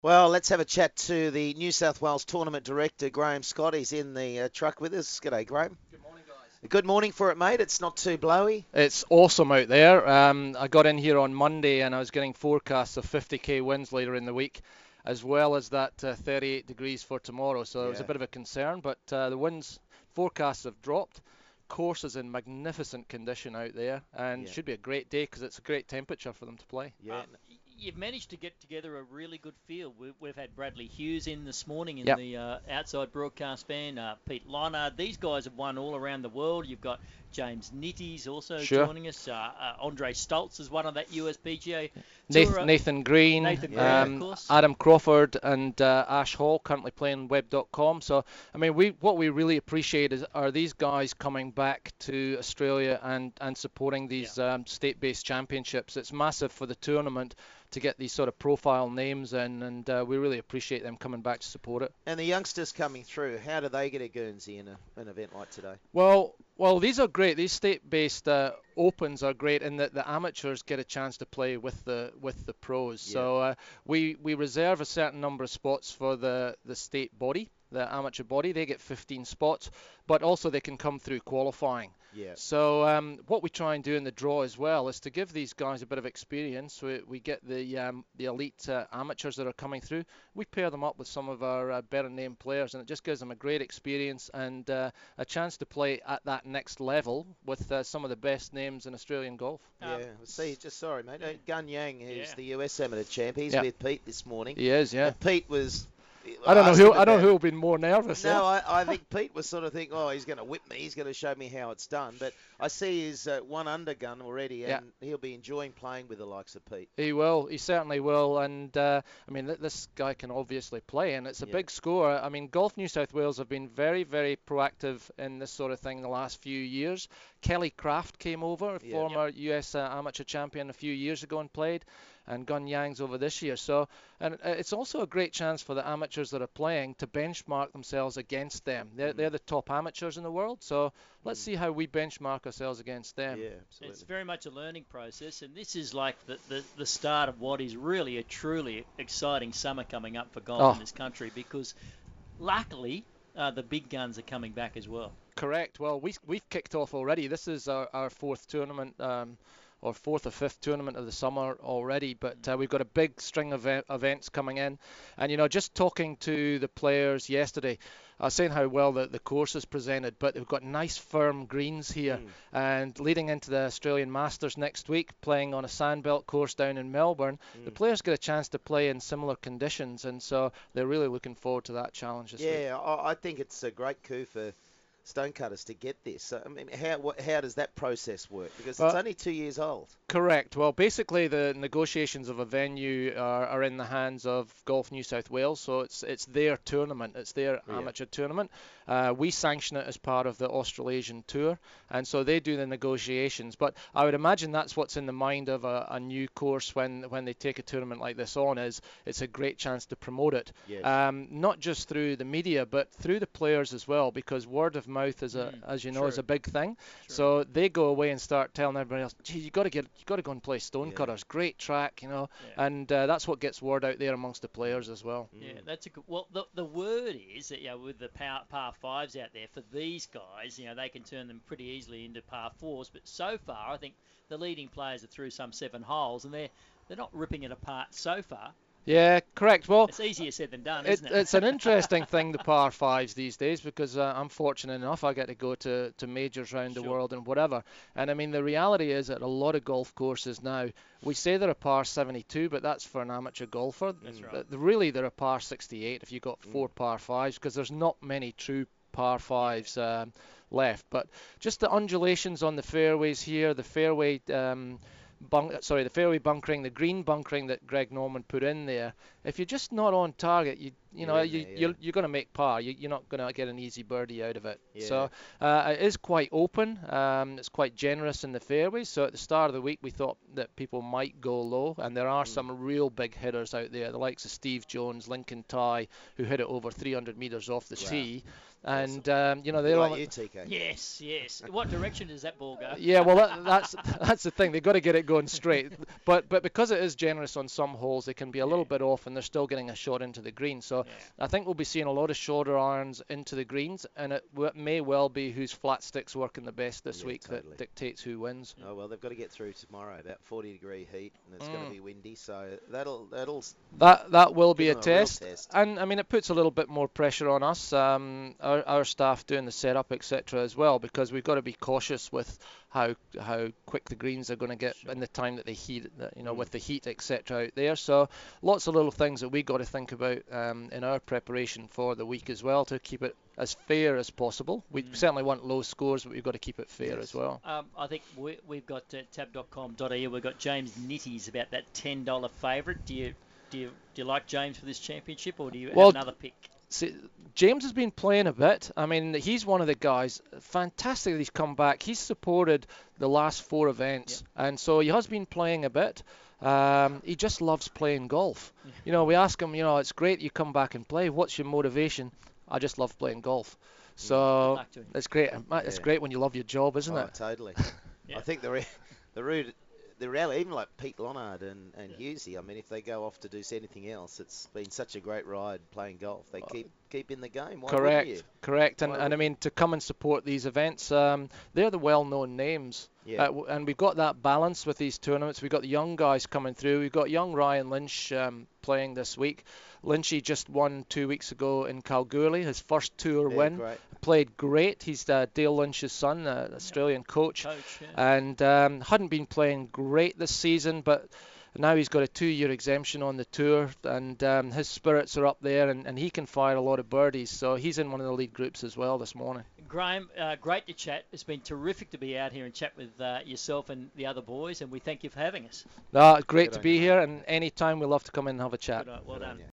Well, let's have a chat to the New South Wales Tournament Director, Graham Scott. He's in the truck with us. G'day, Graham. Good morning, guys. Good morning for it, mate. It's not too blowy. It's awesome out there. I got in here on Monday and I was getting forecasts of 50k winds later in the week, as well as that 38 degrees for tomorrow. So it was a bit of a concern, but the winds forecasts have dropped. Course is in magnificent condition out there, and should be a great day because it's a great temperature for them to play. Yeah. You've managed to get together a really good field. We've had Bradley Hughes in this morning in Yep. the outside broadcast band, Pete Lonard. These guys have won all around the world. You've got James Nitty's also joining us. Andre Stoltz is one of that USPGA Tour. Nathan Green, of course. Adam Crawford, and Ash Hall currently playing Web.com. So, I mean, what we really appreciate are these guys coming back to Australia and supporting these state-based championships. It's massive for the tournament to get these sort of profile names in, and we really appreciate them coming back to support it. And the youngsters coming through, how do they get a Guernsey in an event like today? Well, these are great. These state-based opens are great in that the amateurs get a chance to play with the pros. Yeah. So we reserve a certain number of spots for the state body, the amateur body. They get 15 spots, but also they can come through qualifying. Yeah. So what we try and do in the draw as well is to give these guys a bit of experience. We get the elite amateurs that are coming through. We pair them up with some of our better named players, and it just gives them a great experience and a chance to play at that next level with some of the best names in Australian golf. Sorry, mate. Gun Yang, who's the US Amateur champ, he's with Pete this morning. He is, yeah. And Pete was... I don't know who will be more nervous. No, I think Pete was sort of thinking, he's going to whip me. He's going to show me how it's done. But I see he's one under gun already, and he'll be enjoying playing with the likes of Pete. He will. He certainly will. And, I mean, this guy can obviously play, and it's a big score. I mean, Golf New South Wales have been very, very proactive in this sort of thing the last few years. Kelly Craft came over, former US amateur champion a few years ago and played. And Gun Yang's over this year. So, and it's also a great chance for the amateurs that are playing to benchmark themselves against them. They're the top amateurs in the world. So let's see how we benchmark ourselves against them. Yeah, absolutely. It's very much a learning process, and this is like the start of what is really a truly exciting summer coming up for golf in this country, because luckily the big guns are coming back as well. Correct. Well, we've kicked off already. This is our fourth tournament. Or fourth or fifth tournament of the summer already, but we've got a big string of events coming in. And, just talking to the players yesterday, I was saying how well the course is presented, but they've got nice firm greens here. And leading into the Australian Masters next week, playing on a sandbelt course down in Melbourne, the players get a chance to play in similar conditions, and so they're really looking forward to that challenge this week. Yeah, I think it's a great coup for Stonecutters to get this. I mean, how does that process work? Because it's only 2 years old. Correct. Well, basically the negotiations of a venue are in the hands of Golf New South Wales, so it's their tournament, it's their amateur tournament. We sanction it as part of the Australasian Tour, and so they do the negotiations. But I would imagine that's what's in the mind of a new course when they take a tournament like this on, is it's a great chance to promote it. Yes. Not just through the media, but through the players as well, because word of mouth is as you know, is a big thing. So they go away and start telling everybody else, gee, you got to go and play Stonecutters, great track, and that's what gets word out there amongst the players as well. Yeah, that's a good. Well, the word is that with the par fives out there for these guys, they can turn them pretty easily into par fours. But so far, I think the leading players are through some 7 holes, and they're not ripping it apart so far. Yeah, correct. Well, it's easier said than done, isn't it? It's an interesting thing, the par fives these days, because I'm fortunate enough I get to go to majors around the world and whatever. And I mean, the reality is that a lot of golf courses now, we say they're a par 72, but that's for an amateur golfer. That's right. Really, they're a par 68 if you've got 4 par fives, because there's not many true par fives left. But just the undulations on the fairways here, the fairway. The fairway bunkering, the green bunkering that Greg Norman put in there. If you're just not on target, you're going to make par. You're not going to get an easy birdie out of it. Yeah. So it is quite open. It's quite generous in the fairways. So at the start of the week, we thought that people might go low, and there are some real big hitters out there, the likes of Steve Jones, Lincoln Tai, who hit it over 300 metres off the tee. And they're like you, TK. Yes. What direction does that ball go? Yeah, well, that's the thing. They've got to get it going straight. But because it is generous on some holes, they can be a little bit off, and they're still getting a shot into the green. So I think we'll be seeing a lot of shorter irons into the greens, and it may well be whose flat stick's working the best this week that dictates who wins. Oh well, they've got to get through tomorrow. About 40-degree heat, and it's going to be windy, so that will be a test. And I mean, it puts a little bit more pressure on us. Our staff doing the setup, etc., as well, because we've got to be cautious with how quick the greens are going to get in the time that they heat, with the heat, etc., out there. So lots of little things that we got to think about in our preparation for the week as well, to keep it as fair as possible. We certainly want low scores, but we've got to keep it fair as well. I think we've got tab.com.au. We've got James Nitty's about that $10 favourite. Do you like James for this championship, or do you have another pick? See, James has been playing a bit. I mean, he's one of the guys. Fantastic that he's come back. He's supported the last 4 events, and so he has been playing a bit. He just loves playing golf. We ask him, it's great you come back and play. What's your motivation? I just love playing golf. So it's great. It's great when you love your job, isn't it? Totally. I think the rally, even like Pete Lonard and Hughesy, I mean, if they go off to do anything else, it's been such a great ride playing golf. They keep in the game. Why wouldn't you? Correct. And I mean, to come and support these events, they're the well-known names. Yeah. And we've got that balance with these tournaments. We've got the young guys coming through. We've got young Ryan Lynch playing this week. Lynchy just won 2 weeks ago in Kalgoorlie, his first tour win. Great. Played great. He's Dale Lynch's son, Australian coach. And hadn't been playing great this season, but now he's got a 2-year exemption on the tour, and his spirits are up there, and he can fire a lot of birdies. So he's in one of the lead groups as well this morning. Graham, great to chat. It's been terrific to be out here and chat with yourself and the other boys, and we thank you for having us. Great to be here, and anytime we love to come in and have a chat. Well done.